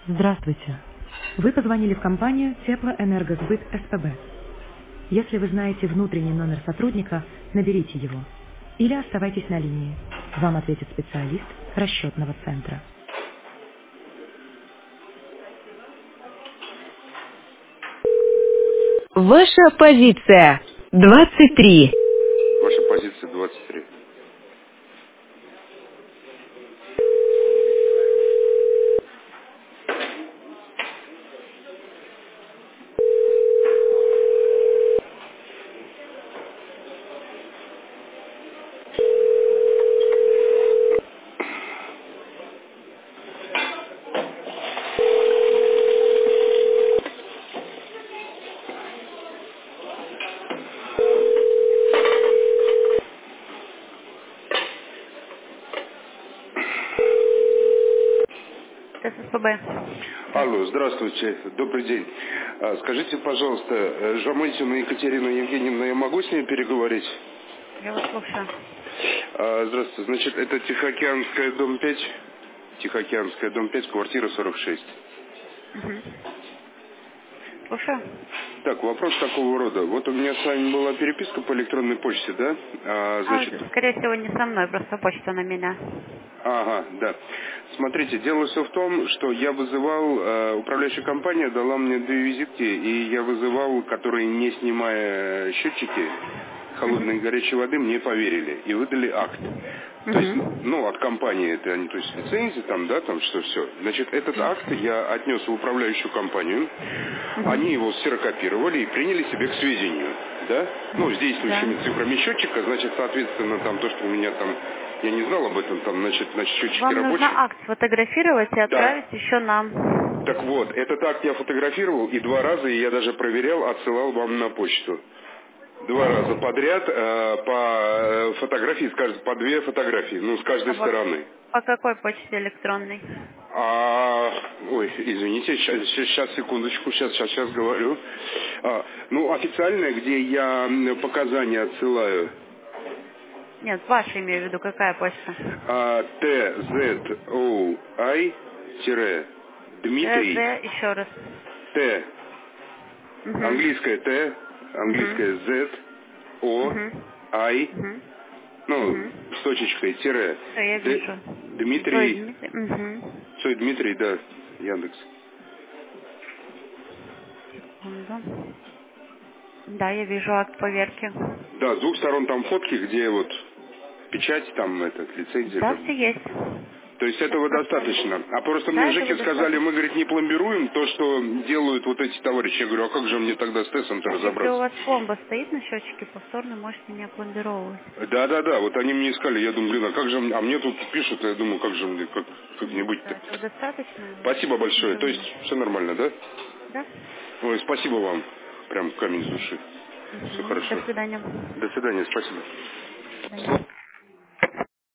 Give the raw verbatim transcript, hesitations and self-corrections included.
Здравствуйте. Вы позвонили в компанию Теплоэнергосбыт СПБ. Если вы знаете внутренний номер сотрудника, наберите его. Или оставайтесь на линии. Вам ответит специалист расчетного центра. Ваша позиция двадцать три. Ваша позиция двадцать три. ТССБ. Алло, здравствуйте, добрый день. А, скажите, пожалуйста, э, Жамотина Екатерина Евгеньевна, я могу с ней переговорить? Я вас слушаю. А, здравствуйте, значит, это Тихоокеанская, дом пять, Тихоокеанская, дом пять, квартира сорок шесть. Угу. Слушаю. Так, вопрос такого рода. Вот у меня с вами была переписка по электронной почте, да? А, А, значит, скорее всего, не со мной, просто почта на меня. ага, да. Смотрите, дело все в том, что я вызывал, э, управляющая компания дала мне две визитки, и я вызывал, которые, не снимая счетчики холодной и Угу. горячей воды, мне поверили и выдали акт. То есть, Угу. ну, от компании это они, то есть лицензии там, да, там что все. Значит, этот акт я отнес в управляющую компанию, они Угу. его ксерокопировали и приняли себе к сведению, да? Ну, с Да. действующими цифрами счетчика, значит, соответственно, там то, что у меня там, я не знал об этом, там, значит, значит счетчики Вам нужно рабочие. акт сфотографировать и Да. отправить еще нам. Так вот, этот акт я фотографировал, и два раза, и я даже проверял, отсылал вам на почту. Два раза подряд э, по э, фотографии, скажем, по две фотографии, ну, с А каждой по, стороны. по какой почте электронной? А, ой, извините, сейчас, сейчас, секундочку, сейчас, сейчас, сейчас говорю. А, ну, официальная, где я м, показания отсылаю, Нет, ваша имею в виду, какая почта? а, Т З О I ТЗ, Дмитрий, еще раз. Т, Угу. английская Т, английская Угу. Z, О, Угу. I, Угу. ну, Угу. с точечкой, тире, Все, я Д, вижу. Цой Дмитрий, Дмитрий. Угу. Цой Дмитрий, да, Яндекс. Секунду. Да, я вижу акт поверки. Да, с двух сторон там фотки, где вот печать, там, этот, лицензия, Да, как все бы. есть. То есть Сейчас этого посмотрим. достаточно. А просто мне Да, в ЖЭКе этого сказали, мы, достаточно. говорит, не пломбируем то, что делают вот эти товарищи. Я говорю, а как же мне тогда с ТЭСом-то Если у разобраться? вас пломба стоит на счетчике, повторно можете не опломбировывать. Да-да-да, вот они мне искали, я думаю, блин, а как же мне, а мне тут пишут, я думаю, как же мне, как, как мне Нет, быть-то? этого достаточно. Спасибо большое, то есть Ничего. все нормально, да? Да? Ой, спасибо вам, прям камень с души. Все Угу. До хорошо. свидания. До свидания, спасибо. До свидания.